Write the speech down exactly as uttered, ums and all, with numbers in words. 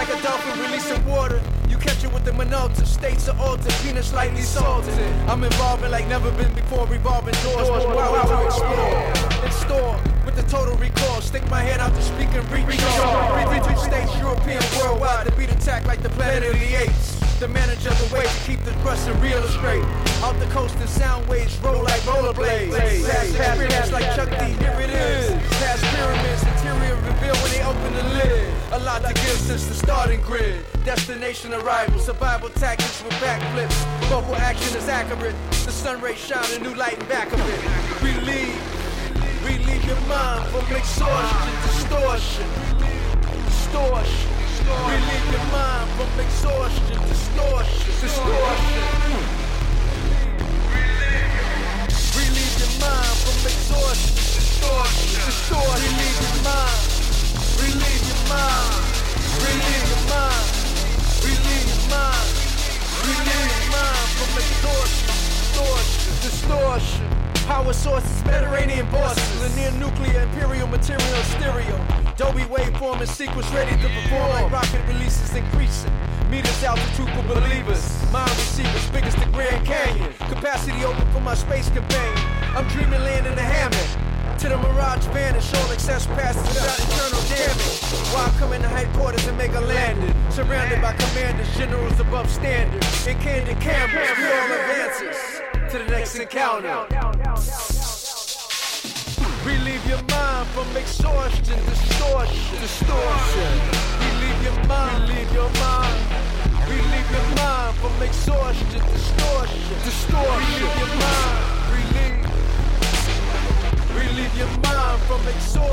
like a dolphin releasing water. You catch it with the Minolta, states are altered, peanuts slightly salted. I'm involving like never been before, revolving doors, wow, to explore. In store, with the total recall, stick my head out to speak and reach on. Region, states, European, worldwide, to beat attack like the planet of the apes. The manager the way to keep the thrust and real straight. Out the coast and sound waves roll like rollerblades. Past past like Chuck D, here it is. Past pyramids, interior reveal when they open the lid. A lot to give since the starting grid. Destination arrival, survival tactics with backflips. Vocal action is accurate. The sun rays shine a new light in back of it. Relieve, relieve your mind from exhaustion, distortion, distortion. Relieve your mind from exhaustion, distortion, distortion. Relieve your mind from exhaustion, distortion, distortion. Relieve your mind, relieve your mind, relieve your mind, relieve your mind, relieve your mind from exhaustion, distortion, distortion. Power sources, Mediterranean bosses, linear nuclear, imperial material, stereo. Dolby waveform and sequence ready to perform like rocket releases increasing. Meters altitude for believers. Mind receivers, big as the Grand Canyon. Capacity open for my space companion. I'm dreaming land in a hammock. To the mirage vanish, all excess passes without internal damage. While I come in the headquarters and make a landing. Surrounded by commanders, generals above standard. And candid cameras, we all advances. To the next encounter. Relieve your mind from exhaustion, distortion, distortion. Relieve your mind, relieve your mind. Relieve your mind from exhaustion, distortion, distortion. Relieve your mind, relieve. Relieve your mind from exhaustion.